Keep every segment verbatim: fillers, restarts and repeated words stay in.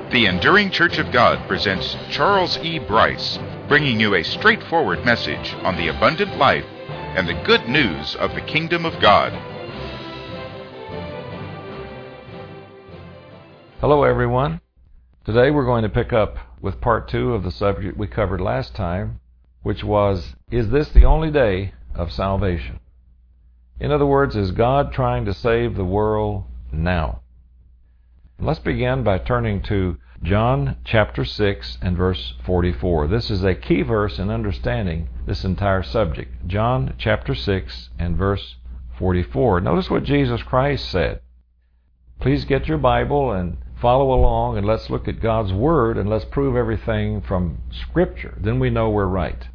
The Enduring Church of God presents Charles E. Bryce, bringing you a straightforward message on the abundant life and the good news of the kingdom of God. Hello everyone. Today we're going to pick up with part two of the subject we covered last time, which was, is this the only day of salvation? In other words, is God trying to save the world now? Let's begin by turning to John chapter six and verse forty-four. This is a key verse in understanding this entire subject. John chapter six and verse forty-four. Notice what Jesus Christ said. Please get your Bible and follow along, and let's look at God's Word, and let's prove everything from Scripture. Then we know we're right.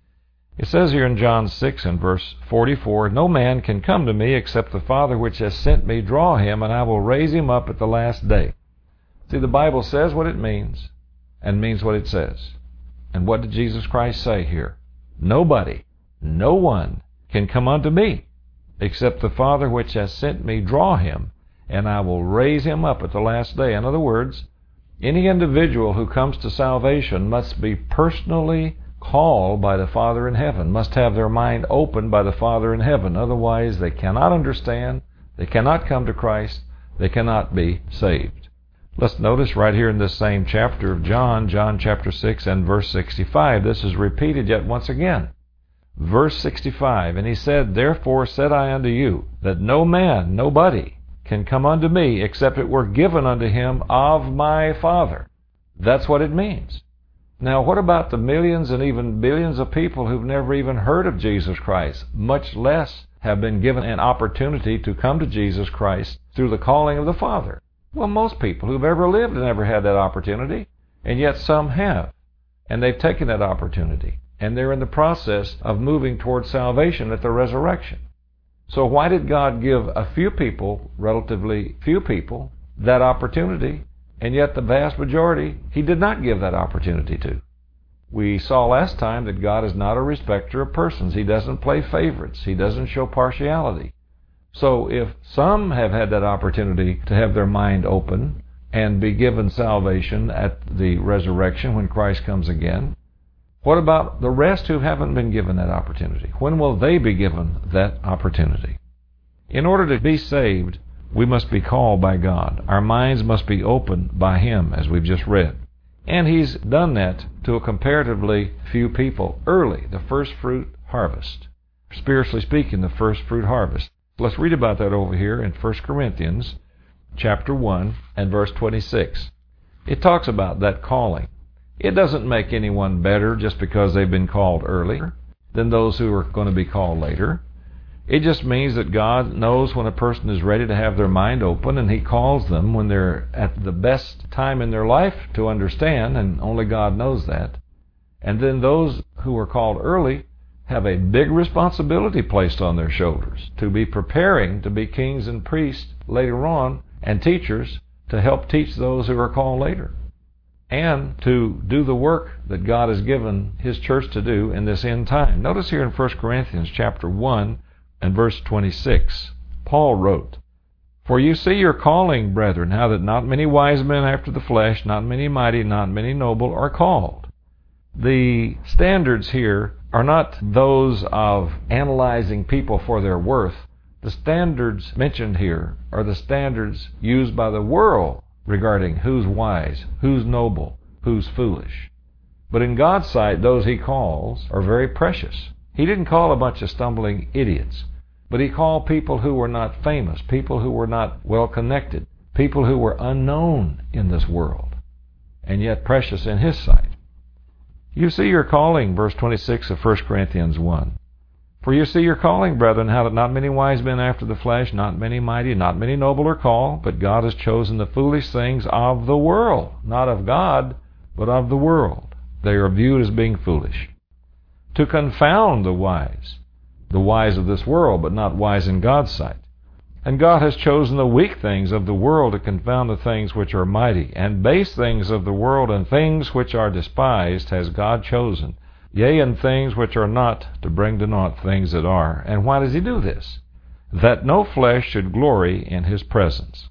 It says here in John six and verse forty-four, "No man can come to me except the Father which has sent me draw him, and I will raise him up at the last day." See, the Bible says what it means, and means what it says. And what did Jesus Christ say here? Nobody, no one can come unto me except the Father which has sent me draw him, and I will raise him up at the last day. In other words, any individual who comes to salvation must be personally called by the Father in heaven, must have their mind opened by the Father in heaven. Otherwise, they cannot understand, they cannot come to Christ, they cannot be saved. Let's notice right here in this same chapter of John, John chapter six and verse sixty-five, this is repeated yet once again. Verse sixty-five, "And he said, Therefore said I unto you, that no man, nobody, can come unto me except it were given unto him of my Father." That's what it means. Now, what about the millions and even billions of people who've never even heard of Jesus Christ, much less have been given an opportunity to come to Jesus Christ through the calling of the Father? Well, most people who've ever lived have never had that opportunity, and yet some have, and they've taken that opportunity, and they're in the process of moving towards salvation at the resurrection. So why did God give a few people, relatively few people, that opportunity, and yet the vast majority He did not give that opportunity to? We saw last time that God is not a respecter of persons. He doesn't play favorites. He doesn't show partiality. So if some have had that opportunity to have their mind open and be given salvation at the resurrection when Christ comes again, what about the rest who haven't been given that opportunity? When will they be given that opportunity? In order to be saved, we must be called by God. Our minds must be opened by Him, as we've just read. And He's done that to a comparatively few people early, the first fruit harvest. Spiritually speaking, the first fruit harvest. Let's read about that over here in First Corinthians chapter one and verse twenty-six. It talks about that calling. It doesn't make anyone better just because they've been called earlier than those who are going to be called later. It just means that God knows when a person is ready to have their mind open, and He calls them when they're at the best time in their life to understand, and only God knows that. And then those who are called early have a big responsibility placed on their shoulders to be preparing to be kings and priests later on, and teachers to help teach those who are called later, and to do the work that God has given His church to do in this end time. Notice here in First Corinthians chapter one and verse twenty-six, Paul wrote, "For you see your calling, brethren, how that not many wise men after the flesh, not many mighty, not many noble are called." The standards here are not those of analyzing people for their worth. The standards mentioned here are the standards used by the world regarding who's wise, who's noble, who's foolish. But in God's sight, those He calls are very precious. He didn't call a bunch of stumbling idiots, but He called people who were not famous, people who were not well connected, people who were unknown in this world, and yet precious in His sight. You see your calling, verse twenty-six of First Corinthians one. "For you see your calling, brethren, how that not many wise men after the flesh, not many mighty, not many noble are called, but God has chosen the foolish things of the world," not of God, but of the world. They are viewed as being foolish. "To confound the wise," the wise of this world, but not wise in God's sight. "And God has chosen the weak things of the world to confound the things which are mighty, and base things of the world and things which are despised has God chosen, yea, and things which are not, to bring to naught things that are." And why does He do this? "That no flesh should glory in His presence.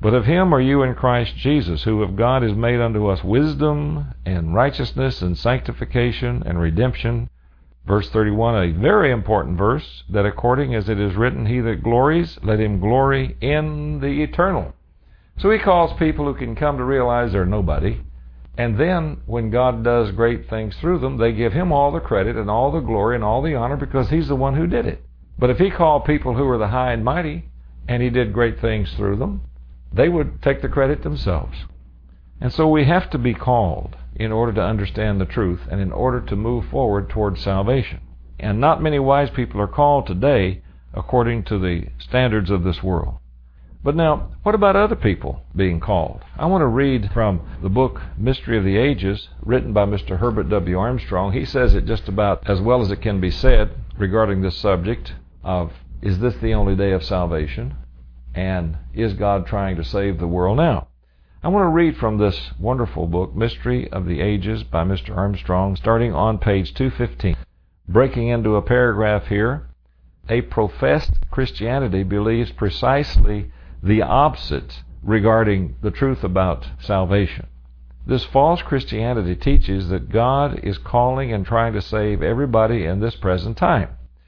But of him are you in Christ Jesus, who of God is made unto us wisdom and righteousness and sanctification and redemption. Verse thirty-one, a very important verse, that according as it is written, he that glories, let him glory in the eternal. So he calls people who can come to realize they're nobody. And then when God does great things through them, they give him all the credit and all the glory and all the honor because he's the one who did it. But if he called people who were the high and mighty and he did great things through them, they would take the credit themselves. And so we have to be called in order to understand the truth and in order to move forward towards salvation. And not many wise people are called today according to the standards of this world. But now, what about other people being called? I want to read from the book Mystery of the Ages, written by Mister Herbert W. Armstrong. He says it just about as well as it can be said regarding this subject of, is this the only day of salvation? And is God trying to save the world now? I want to read from this wonderful book, Mystery of the Ages by Mister Armstrong, starting on page two fifteen. Breaking into a paragraph here, a professed Christianity believes precisely the opposite regarding the truth about salvation. This false Christianity teaches that God is calling and trying to save everybody in this present time.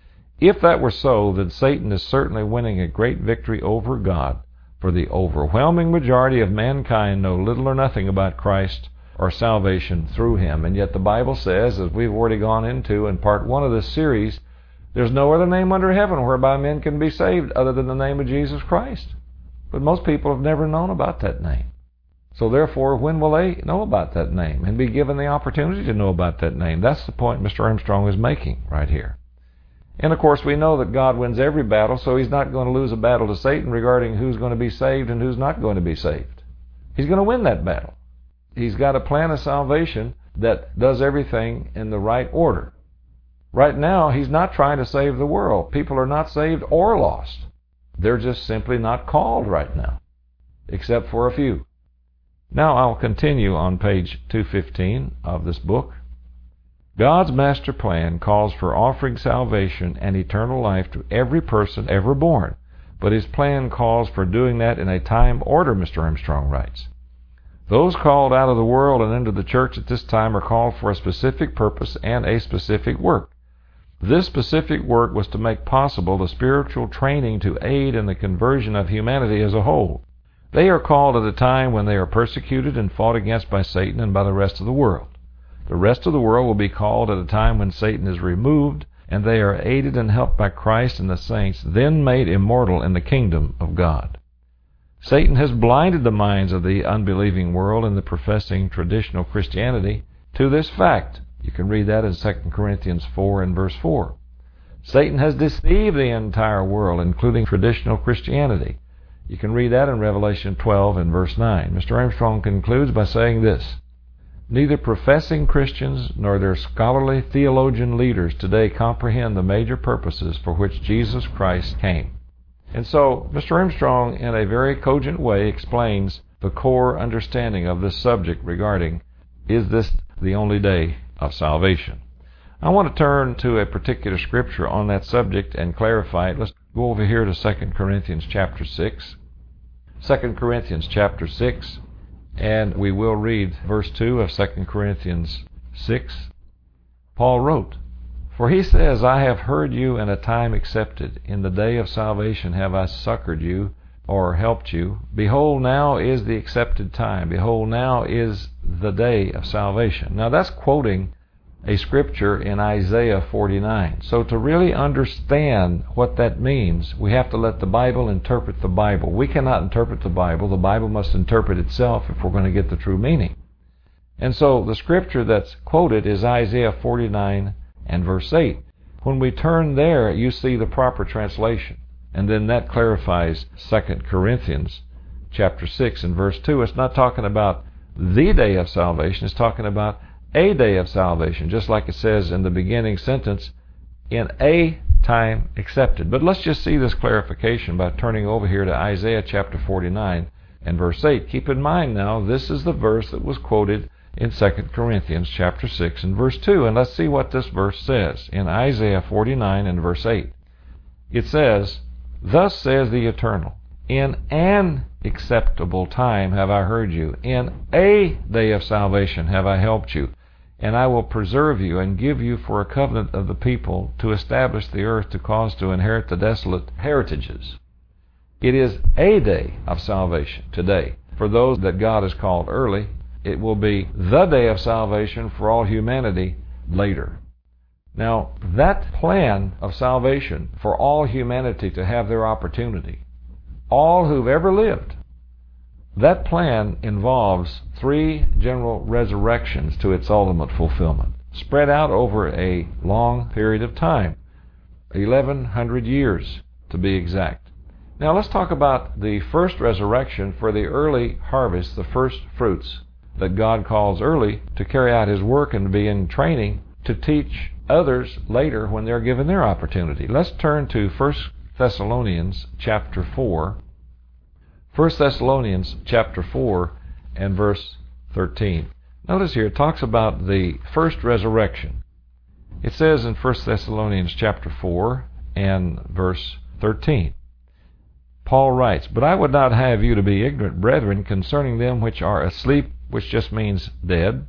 If that were so, then Satan is certainly winning a great victory over God, for the overwhelming majority of mankind know little or nothing about Christ or salvation through him. And yet the Bible says, as we've already gone into in part one of this series, there's no other name under heaven whereby men can be saved other than the name of Jesus Christ. But most people have never known about that name. So therefore, when will they know about that name and be given the opportunity to know about that name? That's the point Mister Armstrong is making right here. And of course, we know that God wins every battle, so he's not going to lose a battle to Satan regarding who's going to be saved and who's not going to be saved. He's going to win that battle. He's got a plan of salvation that does everything in the right order. Right now, he's not trying to save the world. People are not saved or lost. They're just simply not called right now, except for a few. Now I'll continue on page two fifteen of this book. God's master plan calls for offering salvation and eternal life to every person ever born, but his plan calls for doing that in a time order, Mister Armstrong writes. Those called out of the world and into the church at this time are called for a specific purpose and a specific work. This specific work was to make possible the spiritual training to aid in the conversion of humanity as a whole. They are called at a time when they are persecuted and fought against by Satan and by the rest of the world. The rest of the world will be called at a time when Satan is removed, and they are aided and helped by Christ and the saints, then made immortal in the kingdom of God. Satan has blinded the minds of the unbelieving world and the professing traditional Christianity to this fact. You can read that in Second Corinthians four and verse four. Satan has deceived the entire world, including traditional Christianity. You can read that in Revelation twelve and verse nine. Mister Armstrong concludes by saying this: neither professing Christians nor their scholarly theologian leaders today comprehend the major purposes for which Jesus Christ came. And so, Mister Armstrong, in a very cogent way, explains the core understanding of this subject regarding, is this the only day of salvation? I want to turn to a particular scripture on that subject and clarify it. Let's go over here to Second Corinthians chapter six. Second Corinthians chapter six. And we will read verse two of Second Corinthians six. Paul wrote, for he says, I have heard you in a time accepted. In the day of salvation have I succored you, or helped you. Behold, now is the accepted time. Behold, now is the day of salvation. Now that's quoting a scripture in Isaiah forty-nine. So to really understand what that means, we have to let the Bible interpret the Bible. We cannot interpret the Bible. The Bible must interpret itself if we're going to get the true meaning. And so the scripture that's quoted is Isaiah forty-nine and verse eight. When we turn there, you see the proper translation. And then that clarifies Second Corinthians chapter six and verse two. It's not talking about the day of salvation. It's talking about a day of salvation, just like it says in the beginning sentence, in a time accepted. But let's just see this clarification by turning over here to Isaiah chapter forty-nine and verse eight. Keep in mind now, this is the verse that was quoted in Second Corinthians chapter six and verse two. And let's see what this verse says in Isaiah forty-nine and verse eight. It says, thus says the Eternal, In an acceptable time have I heard you. In a day of salvation have I helped you. And I will preserve you and give you for a covenant of the people to establish the earth, to cause to inherit the desolate heritages. It is a day of salvation today. For those that God has called early, it will be the day of salvation for all humanity later. Now, that plan of salvation for all humanity to have their opportunity, all who've ever lived, that plan involves three general resurrections to its ultimate fulfillment, spread out over a long period of time, eleven hundred years to be exact. Now let's talk about the first resurrection for the early harvest, the first fruits that God calls early to carry out His work and be in training to teach others later when they're given their opportunity. Let's turn to First Thessalonians chapter four. First Thessalonians chapter four and verse thirteen. Notice here it talks about the first resurrection. It says in First Thessalonians chapter four and verse thirteen, Paul writes, "But I would not have you to be ignorant, brethren, concerning them which are asleep," which just means dead,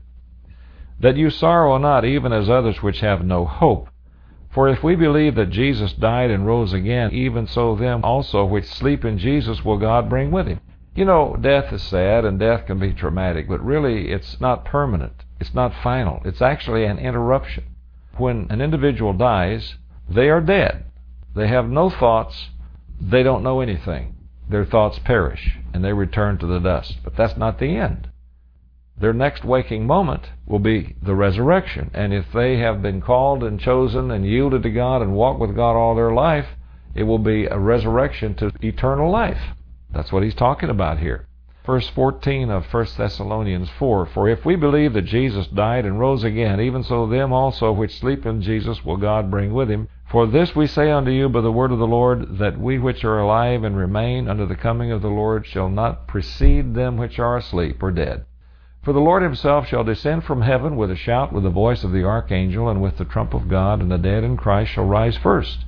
"that you sorrow not, even as others which have no hope. For if we believe that Jesus died and rose again, even so them also which sleep in Jesus will God bring with Him." You know, death is sad and death can be traumatic, but really it's not permanent. It's not final. It's actually an interruption. When an individual dies, they are dead. They have no thoughts. They don't know anything. Their thoughts perish and they return to the dust. But that's not the end. Their next waking moment will be the resurrection. And if they have been called and chosen and yielded to God and walked with God all their life, it will be a resurrection to eternal life. That's what he's talking about here. Verse fourteen of First Thessalonians four, "For if we believe that Jesus died and rose again, even so them also which sleep in Jesus will God bring with Him. For this we say unto you by the word of the Lord, that we which are alive and remain unto the coming of the Lord shall not precede them which are asleep or dead. For the Lord Himself shall descend from heaven with a shout, with the voice of the archangel, and with the trump of God, and the dead in Christ shall rise first.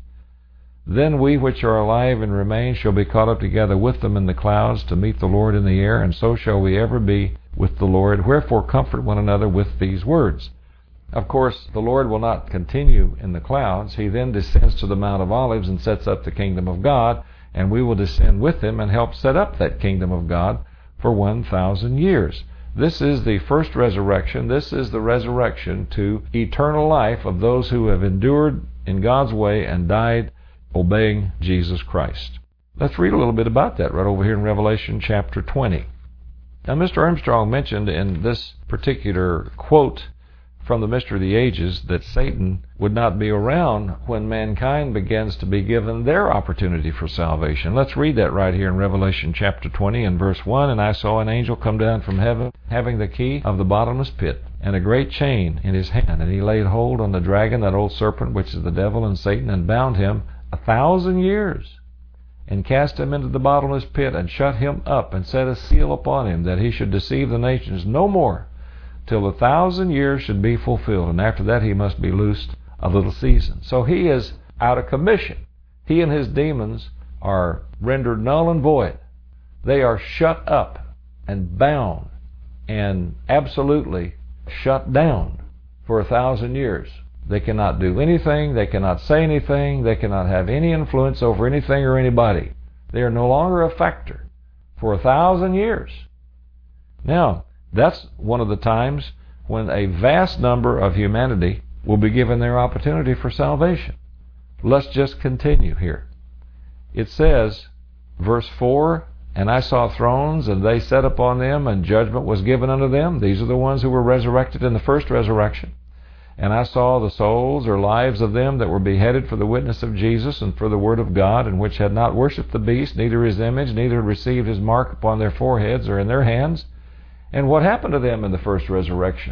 Then we which are alive and remain shall be caught up together with them in the clouds to meet the Lord in the air, and so shall we ever be with the Lord. Wherefore comfort one another with these words." Of course, the Lord will not continue in the clouds. He then descends to the Mount of Olives and sets up the kingdom of God, and we will descend with Him and help set up that kingdom of God for one thousand years. This is the first resurrection. This is the resurrection to eternal life of those who have endured in God's way and died obeying Jesus Christ. Let's read a little bit about that right over here in Revelation chapter twenty. Now, Mister Armstrong mentioned in this particular quote from the Mystery of the Ages that Satan would not be around when mankind begins to be given their opportunity for salvation. Let's read that right here in Revelation chapter twenty and verse one. "And I saw an angel come down from heaven, having the key of the bottomless pit, and a great chain in his hand. And he laid hold on the dragon, that old serpent, which is the devil and Satan, and bound him a thousand years, and cast him into the bottomless pit, and shut him up, and set a seal upon him, that he should deceive the nations no more, till a thousand years should be fulfilled. And after that he must be loosed a little season." So he is out of commission. He and his demons are rendered null and void. They are shut up and bound and absolutely shut down for a thousand years. They cannot do anything. They cannot say anything. They cannot have any influence over anything or anybody. They are no longer a factor for a thousand years. Now, that's one of the times when a vast number of humanity will be given their opportunity for salvation. Let's just continue here. It says, verse four, "And I saw thrones, and they sat upon them, and judgment was given unto them." These are the ones who were resurrected in the first resurrection. "And I saw the souls or lives of them that were beheaded for the witness of Jesus and for the word of God, and which had not worshipped the beast, neither his image, neither received his mark upon their foreheads or in their hands." And what happened to them in the first resurrection?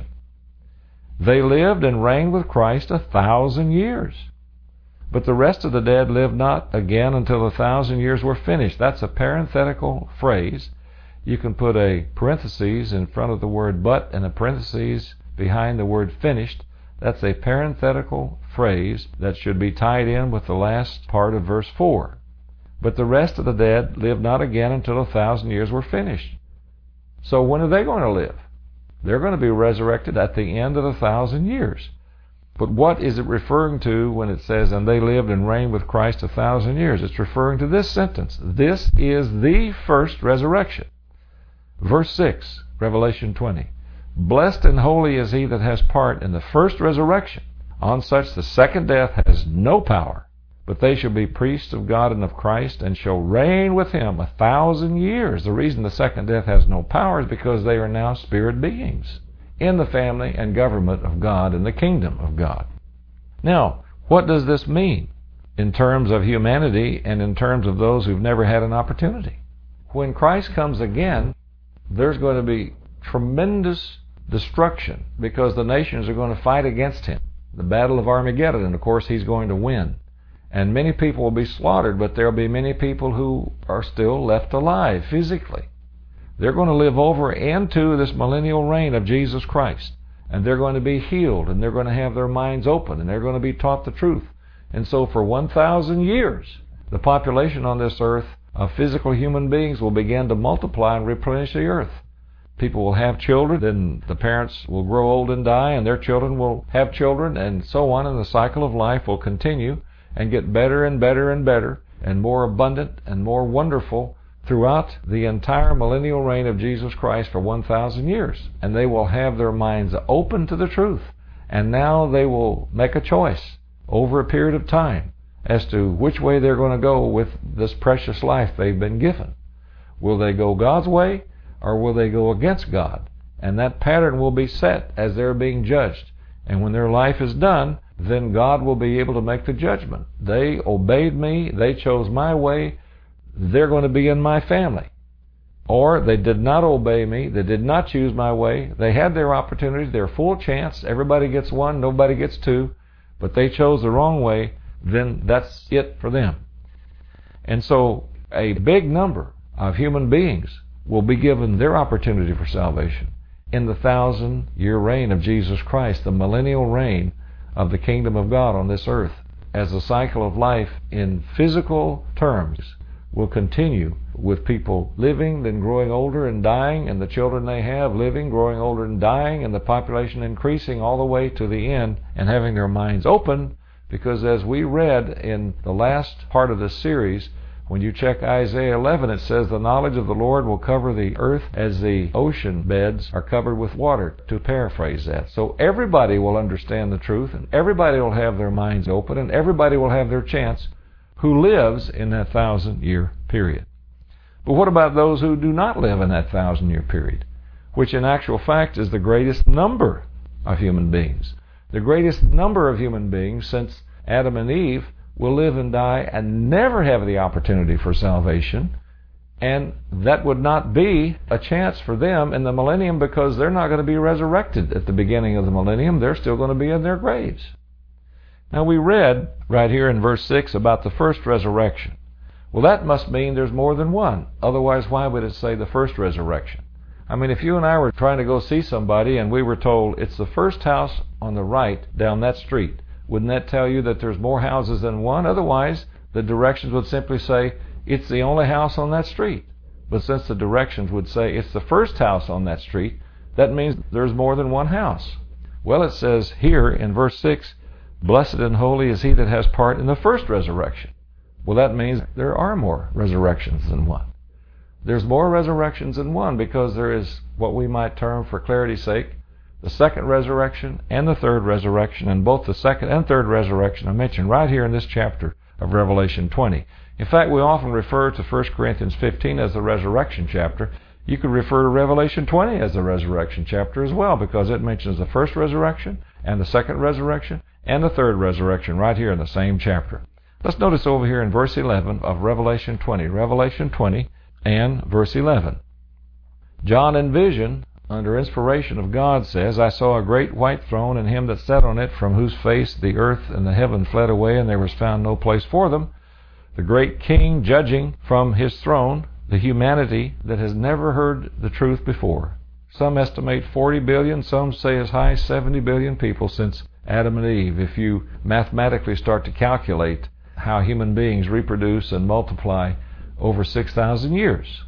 They lived and reigned with Christ a thousand years. But the rest of the dead lived not again until the thousand years were finished. That's a parenthetical phrase. You can put a parenthesis in front of the word "but" and a parenthesis behind the word "finished." That's a parenthetical phrase that should be tied in with the last part of verse four. but the rest of the dead live not again until a thousand years were finished. So when are they going to live? They're going to be resurrected at the end of the thousand years. But what is it referring to when it says, and they lived and reigned with Christ a thousand years? It's referring to this sentence. This is the first resurrection. Verse six, Revelation twenty. Blessed and holy is he that has part in the first resurrection. On such the second death has no power, but they shall be priests of God and of Christ, and shall reign with him a thousand years. The reason the second death has no power is because they are now spirit beings in the family and government of God and the kingdom of God. Now, what does this mean in terms of humanity and in terms of those who've never had an opportunity? When Christ comes again, there's going to be tremendous destruction because the nations are going to fight against him. The battle of Armageddon, and of course he's going to win. And many people will be slaughtered, but there'll be many people who are still left alive physically. They're going to live over into this millennial reign of Jesus Christ. And they're going to be healed, and they're going to have their minds open, and they're going to be taught the truth. And so for one thousand years, the population on this earth of physical human beings will begin to multiply and replenish the earth. People will have children, and the parents will grow old and die, and their children will have children, and so on, and the cycle of life will continue and get better and better and better and more abundant and more wonderful throughout the entire millennial reign of Jesus Christ for one thousand years. And they will have their minds open to the truth. And now they will make a choice over a period of time as to which way they're going to go with this precious life they've been given. Will they go God's way, or will they go against God? And that pattern will be set as they're being judged. And when their life is done, then God will be able to make the judgment. They obeyed me, they chose my way, they're going to be in my family. Or they did not obey me, they did not choose my way, they had their opportunities, their full chance, everybody gets one, nobody gets two, but they chose the wrong way, then that's it for them. And so a big number of human beings will be given their opportunity for salvation in the thousand-year reign of Jesus Christ, the millennial reign of the kingdom of God on this earth, as the cycle of life in physical terms will continue with people living, then growing older and dying, and the children they have living, growing older and dying, and the population increasing all the way to the end and having their minds open, because as we read in the last part of this series, when you check Isaiah eleven, it says, the knowledge of the Lord will cover the earth as the ocean beds are covered with water, to paraphrase that. So everybody will understand the truth, and everybody will have their minds open, and everybody will have their chance who lives in that thousand-year period. But what about those who do not live in that thousand-year period, which in actual fact is the greatest number of human beings? The greatest number of human beings since Adam and Eve will live and die and never have the opportunity for salvation, and that would not be a chance for them in the millennium because they're not going to be resurrected at the beginning of the millennium. They're still going to be in their graves. Now we read right here in verse six about the first resurrection. Well, that must mean there's more than one. Otherwise, why would it say the first resurrection? I mean, if you and I were trying to go see somebody and we were told it's the first house on the right down that street, wouldn't that tell you that there's more houses than one? Otherwise, the directions would simply say it's the only house on that street. But since the directions would say it's the first house on that street, that means there's more than one house. Well, it says here in verse six, blessed and holy is he that has part in the first resurrection. Well, that means there are more resurrections than one. There's more resurrections than one because there is what we might term, for clarity's sake, the second resurrection and the third resurrection, and both the second and third resurrection are mentioned right here in this chapter of Revelation twenty. In fact, we often refer to First Corinthians fifteen as the resurrection chapter. You could refer to Revelation twenty as the resurrection chapter as well, because it mentions the first resurrection and the second resurrection and the third resurrection right here in the same chapter. Let's notice over here in verse eleven of Revelation twenty. Revelation twenty and verse eleven. John in vision, under inspiration of God, says, I saw a great white throne, and him that sat on it, from whose face the earth and the heaven fled away, and there was found no place for them. The great king judging from his throne the humanity that has never heard the truth before. Some estimate forty billion, some say as high as seventy billion people since Adam and Eve. If you mathematically start to calculate how human beings reproduce and multiply over six thousand years.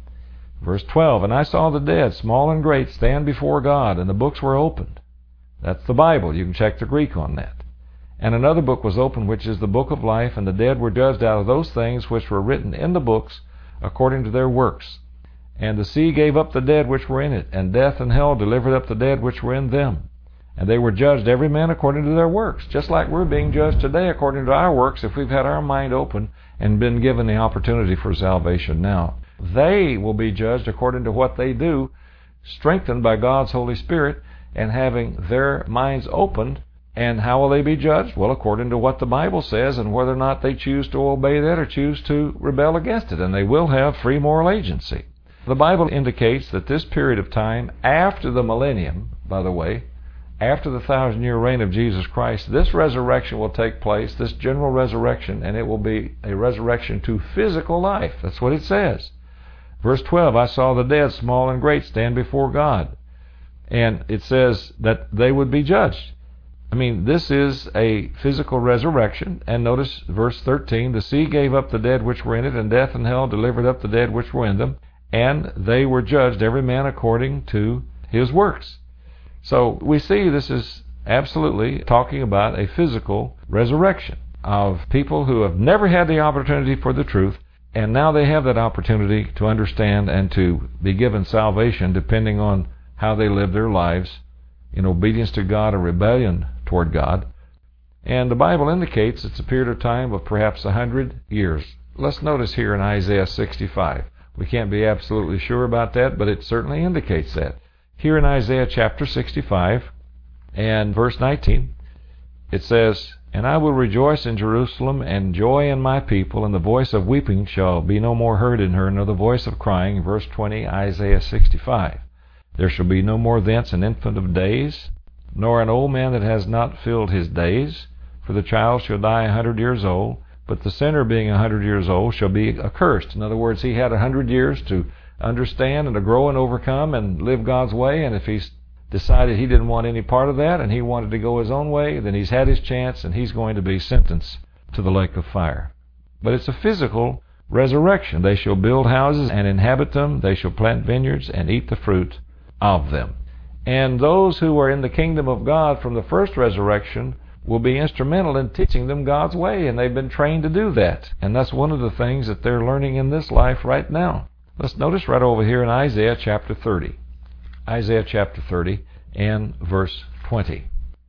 Verse twelve, and I saw the dead, small and great, stand before God, and the books were opened. That's the Bible. You can check the Greek on that. And another book was opened, which is the book of life, and the dead were judged out of those things which were written in the books according to their works. And the sea gave up the dead which were in it, and death and hell delivered up the dead which were in them. And they were judged every man according to their works, just like we're being judged today according to our works if we've had our mind open and been given the opportunity for salvation now. They will be judged according to what they do, strengthened by God's Holy Spirit and having their minds opened. And how will they be judged? Well, according to what the Bible says and whether or not they choose to obey that or choose to rebel against it. And they will have free moral agency. The Bible indicates that this period of time after the millennium, by the way, after the thousand-year reign of Jesus Christ, this resurrection will take place, this general resurrection, and it will be a resurrection to physical life. That's what it says. Verse twelve, I saw the dead, small and great, stand before God. And it says that they would be judged. I mean, this is a physical resurrection. And notice verse thirteen, the sea gave up the dead which were in it, and death and hell delivered up the dead which were in them. And they were judged, every man according to his works. So we see this is absolutely talking about a physical resurrection of people who have never had the opportunity for the truth, and now they have that opportunity to understand and to be given salvation depending on how they live their lives in obedience to God or rebellion toward God. And the Bible indicates it's a period of time of perhaps a hundred years. Let's notice here in Isaiah sixty-five. We can't be absolutely sure about that, but it certainly indicates that. Here in Isaiah chapter sixty-five and verse nineteen, it says, and I will rejoice in Jerusalem and joy in my people, and the voice of weeping shall be no more heard in her, nor the voice of crying. Verse twenty, Isaiah sixty-five. There shall be no more thence an infant of days, nor an old man that has not filled his days. For the child shall die a hundred years old, but the sinner being a hundred years old shall be accursed. In other words, he had a hundred years to understand and to grow and overcome and live God's way, and if he's decided he didn't want any part of that and he wanted to go his own way, then he's had his chance and he's going to be sentenced to the lake of fire. But it's a physical resurrection. They shall build houses and inhabit them. They shall plant vineyards and eat the fruit of them. And those who are in the kingdom of God from the first resurrection will be instrumental in teaching them God's way, and they've been trained to do that. And that's one of the things that they're learning in this life right now. Let's notice right over here in Isaiah chapter thirty. Isaiah chapter thirty and verse twenty.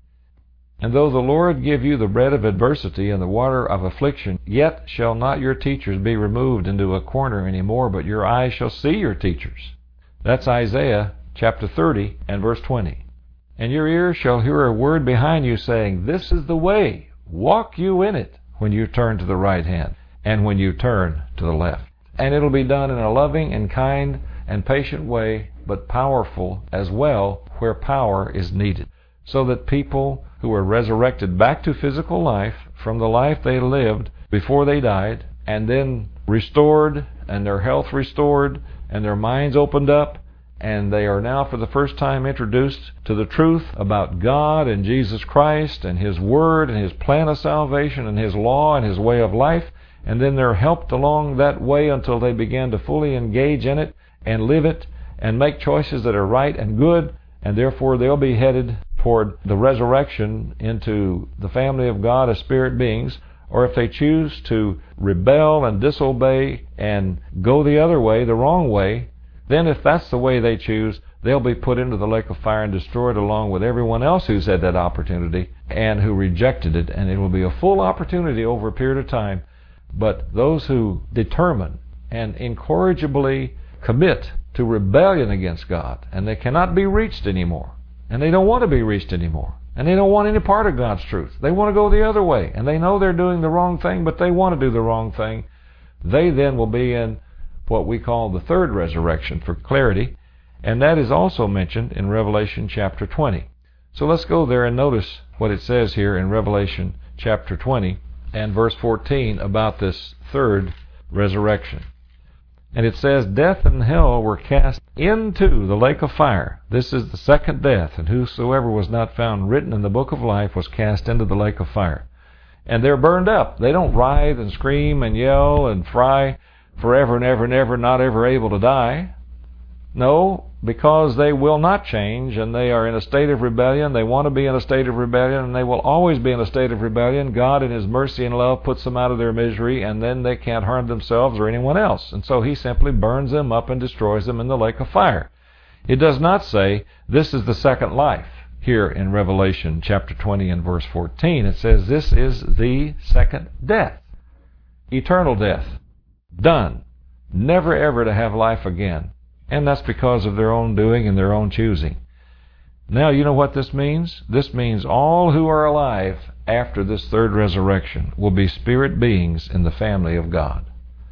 And though the Lord give you the bread of adversity and the water of affliction, yet shall not your teachers be removed into a corner any more, but your eyes shall see your teachers. That's Isaiah chapter thirty and verse twenty. And your ears shall hear a word behind you saying, this is the way, walk you in it, when you turn to the right hand, and when you turn to the left. And it'll be done in a loving and kind and patient way, but powerful as well where power is needed. So that people who are resurrected back to physical life from the life they lived before they died, and then restored, and their health restored, and their minds opened up, and they are now for the first time introduced to the truth about God and Jesus Christ and His Word and His plan of salvation and His law and His way of life, and then they're helped along that way until they begin to fully engage in it and live it and make choices that are right and good, and therefore they'll be headed toward the resurrection into the family of God as spirit beings. Or if they choose to rebel and disobey and go the other way, the wrong way, then if that's the way they choose, they'll be put into the lake of fire and destroyed along with everyone else who's had that opportunity and who rejected it. And it will be a full opportunity over a period of time. But those who determine and incorrigibly commit to rebellion against God, and they cannot be reached anymore, and they don't want to be reached anymore, and they don't want any part of God's truth. They want to go the other way, and they know they're doing the wrong thing, but they want to do the wrong thing. They then will be in what we call the third resurrection for clarity, and that is also mentioned in Revelation chapter twenty. So let's go there and notice what it says here in Revelation chapter twenty and verse fourteen about this third resurrection. And it says, death and hell were cast into the lake of fire. This is the second death, and whosoever was not found written in the book of life was cast into the lake of fire. and they're burned up. They don't writhe and scream and yell and fry forever and ever and ever, not ever able to die. No, because they will not change, and they are in a state of rebellion. They want to be in a state of rebellion, and they will always be in a state of rebellion. God in His mercy and love puts them out of their misery, and then they can't harm themselves or anyone else. And so He simply burns them up and destroys them in the lake of fire. It does not say this is the second life. Here in Revelation chapter twenty and verse fourteen, it says this is the second death. Eternal death. Done. Never ever to have life again. And that's because of their own doing and their own choosing. Now, you know what this means? This means all who are alive after this third resurrection will be spirit beings in the family of God.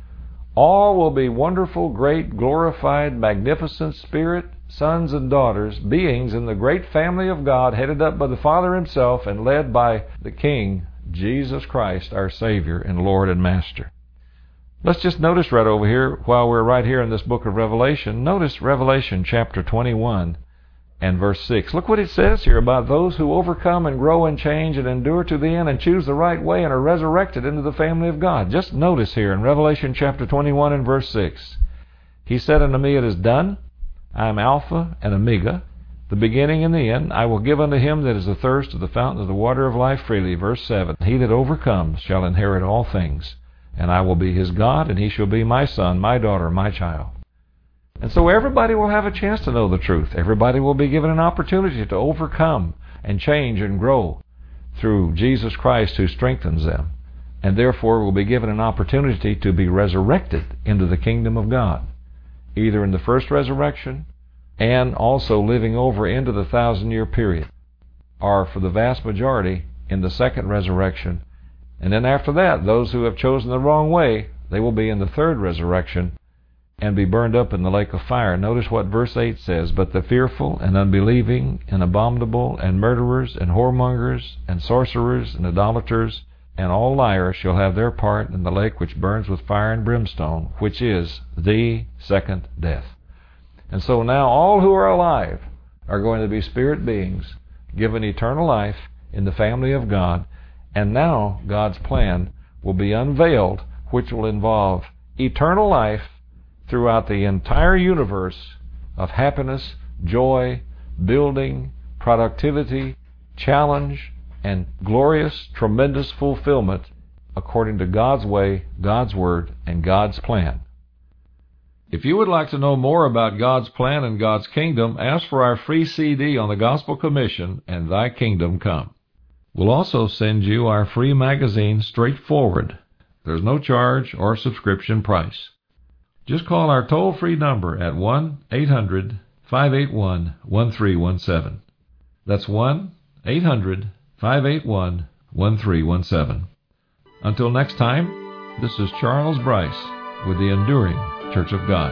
All will be wonderful, great, glorified, magnificent spirit sons and daughters, beings in the great family of God, headed up by the Father Himself and led by the King, Jesus Christ, our Savior and Lord and Master. Let's just notice right over here, while we're right here in this book of Revelation, notice Revelation chapter twenty-one and verse six. Look what it says here about those who overcome and grow and change and endure to the end and choose the right way and are resurrected into the family of God. Just notice here in Revelation chapter twenty-one and verse six. He said unto me, it is done. I am Alpha and Omega, the beginning and the end. I will give unto him that is athirst of the fountain of the water of life freely. Verse seven. He that overcomes shall inherit all things, and I will be his God, and he shall be my son, my daughter, my child. And so everybody will have a chance to know the truth. Everybody will be given an opportunity to overcome and change and grow through Jesus Christ who strengthens them, and therefore will be given an opportunity to be resurrected into the kingdom of God, either in the first resurrection and also living over into the thousand-year period, or for the vast majority in the second resurrection. And then after that, those who have chosen the wrong way, they will be in the third resurrection and be burned up in the lake of fire. Notice what verse eight says, but the fearful and unbelieving and abominable and murderers and whoremongers and sorcerers and idolaters and all liars shall have their part in the lake which burns with fire and brimstone, which is the second death. And so now all who are alive are going to be spirit beings, given eternal life in the family of God. And now God's plan will be unveiled, which will involve eternal life throughout the entire universe of happiness, joy, building, productivity, challenge, and glorious, tremendous fulfillment according to God's way, God's word, and God's plan. If you would like to know more about God's plan and God's kingdom, ask for our free C D on the Gospel Commission and Thy Kingdom Come. We'll also send you our free magazine, Straightforward. There's no charge or subscription price. Just call our toll-free number at one eight hundred five eight one one three one seven. That's one eight hundred five eight one one three one seven. Until next time, this is Charles Bryce with the Enduring Church of God.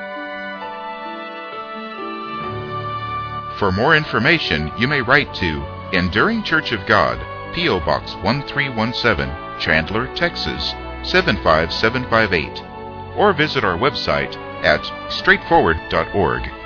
For more information, you may write to Enduring Church of God, P O Box one three one seven, Chandler, Texas seven five seven five eight, or visit our website at straightforward dot org.